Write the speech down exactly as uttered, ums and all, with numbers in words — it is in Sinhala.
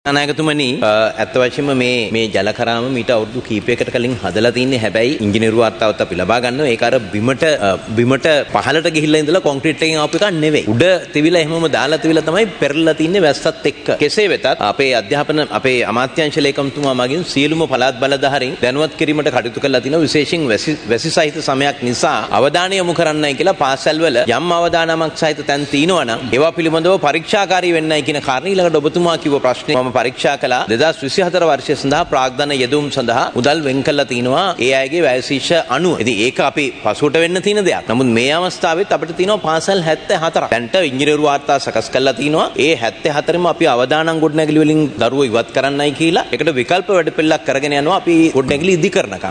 අනාගතතුමනි ඇත්ත වශයෙන්ම මේ මේ ජලකරාම මීට අවුරුදු කීපයකට කලින් හදලා තින්නේ හැබැයි ඉංජිනේරු වාර්තාවත් අපි ලබා ගන්නවා ඒක අර බිමට බිමට පහළට ගිහිල්ලා ඉඳලා කොන්ක්‍රීට් එකෙන් ආපු එකක් නෙවෙයි උඩ තිවිලා එහෙමම දාලා තිවිලා තමයි පෙරලලා තින්නේ වැස්සත් එක්ක කෙසේ වෙතත් අපේ අධ්‍යාපන අපේ අමාත්‍යාංශ ලේකම්තුමා මගින් සියලුම පළාත් බලධාරීන් දැනුවත් කිරීමට කටයුතු කරලා තිනවා විශේෂයෙන් වැසි සහිත සමයක් නිසා අවධානය යොමු කරන්නයි කියලා පාසල්වල යම් අවදානමක් සහිත තැන් තියෙනවා නම් ඒවා පිළිබඳව පරීක්ෂාකාරී වෙන්නයි කියන කාරණේ ඊළඟට ඔබතුමා කිව්ව ප්‍රශ්නේ පරීක්ෂා කළා දෙදාස් විසිහතර වර්ෂය සඳහා ප්‍රාග්ධන යෙදුම් සඳහා මුදල් වෙන් කළා තිනවා ඒ අයගේ වැය ශීර්ෂ අනුව. ඉතින් ඒක අපි පසුවට වෙන්න තියෙන දෙයක්. නමුත් මේ අවස්ථාවෙත් අපිට තියෙනවා පාසල් හැත්තෑ හතරක්. දැන්ට ඉංජිනේරු වාර්තා සකස් කරලා තිනවා. ඒ හැත්තෑ හතරෙම අපි අවදානම් ගොඩනැගිලි වලින් දරුවෝ ඉවත් කරන්නයි කියලා. ඒකට විකල්ප වැඩපිළිවෙලක් කරගෙන යනවා අපි ගොඩනැගිලි ඉදි කරනකම්.